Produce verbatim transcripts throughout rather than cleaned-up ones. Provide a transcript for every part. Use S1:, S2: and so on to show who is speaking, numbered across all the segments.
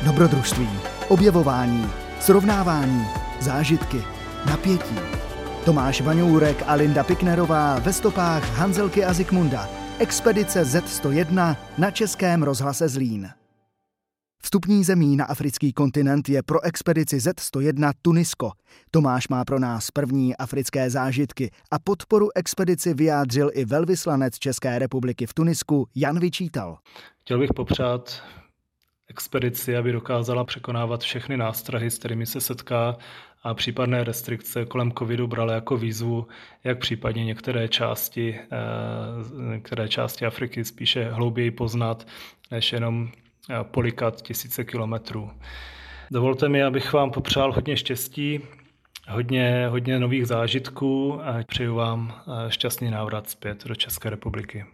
S1: Dobrodružství, objevování, srovnávání, zážitky, napětí. Tomáš Vaňourek a Linda Piknerová ve stopách Hanzelky a Zikmunda. Expedice zet sto jedna na Českém rozhlase Zlín. Vstupní zemí na africký kontinent je pro expedici zet sto jedna Tunisko. Tomáš má pro nás první africké zážitky a podporu expedici vyjádřil i velvyslanec České republiky v Tunisku Jan Vyčítal.
S2: Chtěl bych popřát expedici, aby dokázala překonávat všechny nástrahy, s kterými se setká, a případné restrikce kolem covidu brala jako výzvu, jak případně některé části, některé části Afriky spíše hlouběji poznat, než jenom polikat tisíce kilometrů. Dovolte mi, abych vám popřál hodně štěstí, hodně, hodně nových zážitků a přeju vám šťastný návrat zpět do České republiky.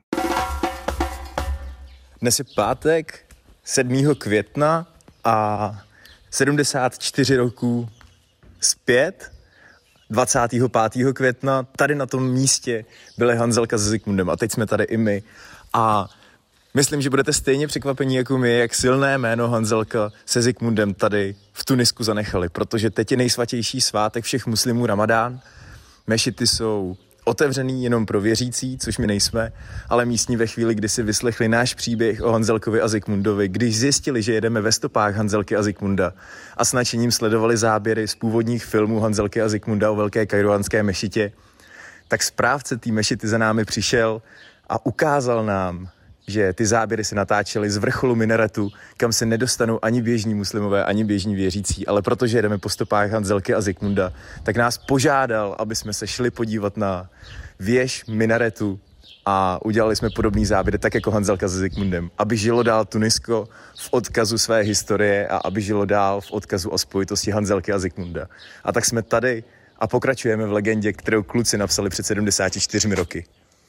S3: Dnes je pátek, sedmého května a sedmdesát čtyři roků zpět, dvacátého pátého května, tady na tom místě byly Hanzelka se Zikmundem a teď jsme tady i my. A myslím, že budete stejně překvapení jako my, jak silné jméno Hanzelka se Zikmundem tady v Tunisku zanechali, protože teď je nejsvatější svátek všech muslimů Ramadán. Mešity jsou otevřený jenom pro věřící, což my nejsme, ale místní ve chvíli, kdy si vyslechli náš příběh o Hanzelkovi a Zikmundovi, když zjistili, že jedeme ve stopách Hanzelky a Zikmunda a s nadšením sledovali záběry z původních filmů Hanzelky a Zikmunda o velké kairuánské mešitě, tak správce té mešity za námi přišel a ukázal nám, že ty záběry se natáčely z vrcholu minaretu, kam se nedostanou ani běžní muslimové, ani běžní věřící, ale protože jedeme po stopách Hanzelky a Zikmunda, tak nás požádal, aby jsme se šli podívat na věž minaretu a udělali jsme podobný záběr, tak jako Hanzelka se Zikmundem, aby žilo dál Tunisko v odkazu své historie a aby žilo dál v odkazu a spojitosti Hanzelky a Zikmunda. A tak jsme tady a pokračujeme v legendě, kterou kluci napsali před sedmdesáti čtyřmi roky.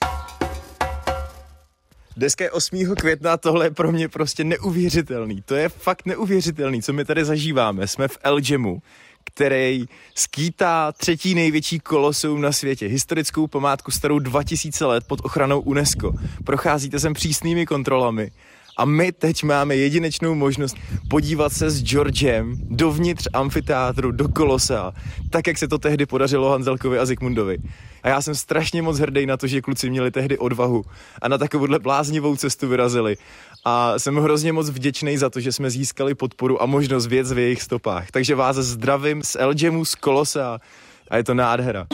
S3: Dneska je osmého května, tohle je pro mě prostě neuvěřitelný. To je fakt neuvěřitelný, co my tady zažíváme. Jsme v El Džemu, který skýtá třetí největší koloseum na světě. Historickou památku starou dva tisíce let pod ochranou UNESCO. Procházíte sem přísnými kontrolami. A my teď máme jedinečnou možnost podívat se s Georgem dovnitř amfiteátru, do kolosea, tak jak se to tehdy podařilo Hanzelkovi a Zikmundovi. A já jsem strašně moc hrdý na to, že kluci měli tehdy odvahu a na takovouhle bláznivou cestu vyrazili. A jsem hrozně moc vděčný za to, že jsme získali podporu a možnost věc v jejich stopách. Takže vás zdravím z El Džemu, z kolosea a je to nádhera.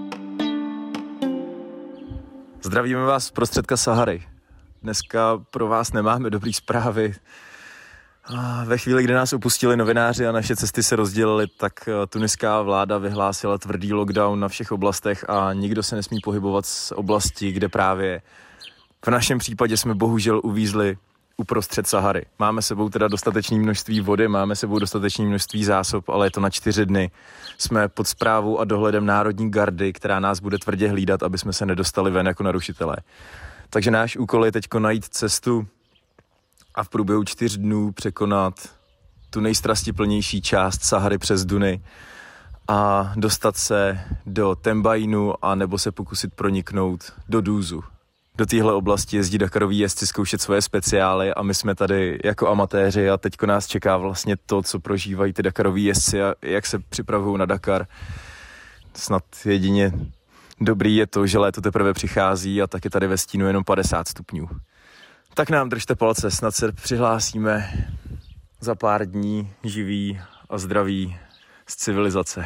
S3: Zdravíme vás z prostředka Sahary. Dneska pro vás nemáme dobrý zprávy. Ve chvíli, kdy nás opustili novináři a naše cesty se rozdělily, tak tuniská vláda vyhlásila tvrdý lockdown na všech oblastech a nikdo se nesmí pohybovat z oblasti, kde právě v našem případě jsme bohužel uvízli uprostřed Sahary. Máme sebou teda dostatečné množství vody, máme sebou dostatečné množství zásob, ale je to na čtyři dny. Jsme pod správou a dohledem Národní gardy, která nás bude tvrdě hlídat, aby jsme se nedostali ven jako narušitelé. Takže náš úkol je teďko najít cestu a v průběhu čtyř dnů překonat tu nejstrastiplnější část Sahary přes duny a dostat se do Tembajínu a nebo se pokusit proniknout do Dúzu. Do téhle oblasti jezdí Dakaroví jezdci zkoušet svoje speciály a my jsme tady jako amatéři a teďko nás čeká vlastně to, co prožívají ty Dakaroví jezdci a jak se připravují na Dakar. Snad jedině dobrý je to, že léto teprve přichází a tak je tady ve stínu jenom padesát stupňů. Tak nám držte palce, snad se přihlásíme za pár dní živí a zdraví z civilizace.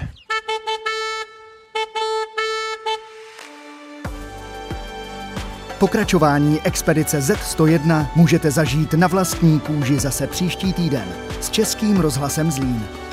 S1: Pokračování expedice zet sto jedna můžete zažít na vlastní kůži zase příští týden s Českým rozhlasem Zlín.